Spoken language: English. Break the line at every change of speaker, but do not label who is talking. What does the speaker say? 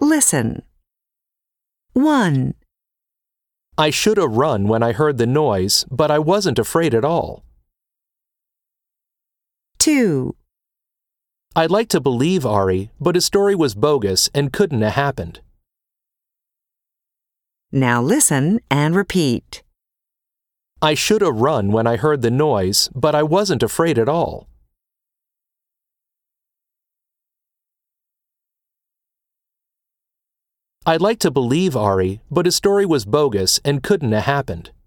listen. 1,
I should have run when I heard the noise, but I wasn't afraid at all.
2,
I'd like to believe Ari, but his story was bogus and couldn't have happened.
Now listen and repeat.
I should have run when I heard the noise, but I wasn't afraid at all. I'd like to believe Ari, but his story was bogus and couldn't have happened.